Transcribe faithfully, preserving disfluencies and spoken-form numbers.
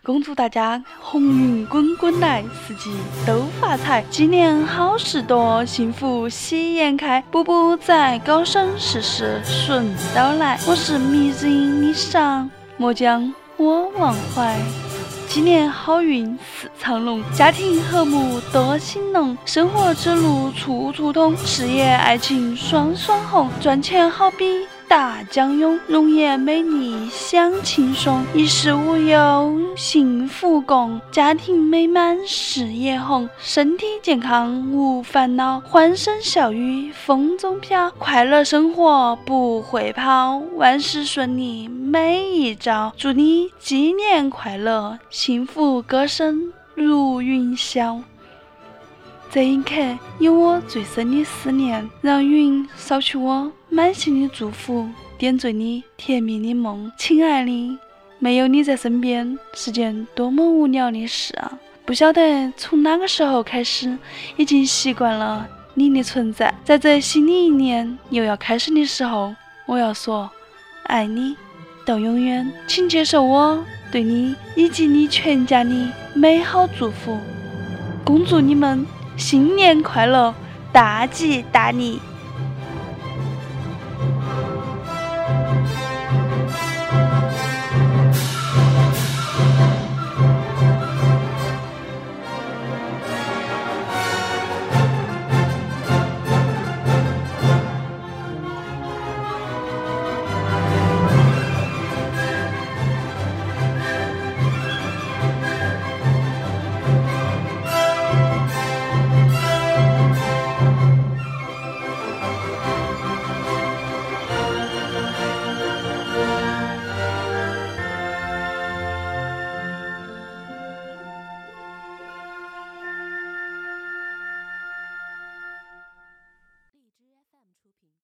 恭祝大家鸿运滚滚来，四季都发财，鸡年好事多，幸福喜颜开，步步在高升，事事顺到来。我是迷人你上，莫将我忘怀。今年好运似长龙，家庭和睦多兴隆，生活之路处处通，事业爱情双双红，赚钱好比大江涌，容颜美丽享轻松，衣食无忧幸福共，家庭美满事业红，身体健康无烦恼，欢声笑语风中飘，快乐生活不会跑，万事顺利每一朝。祝你鸡年快乐，幸福歌声如云霄。这一刻有我最深的思念，让云扫去我满心的祝福，点缀你甜蜜的梦。亲爱的，没有你在身边是件多么无聊的事啊！不晓得从哪个时候开始，已经习惯了你的存在。在这新的一年又要开始的时候，我要说爱你到永远。请接受我对你以及你全家的美好祝福，恭祝你们新年快乐，大吉大利。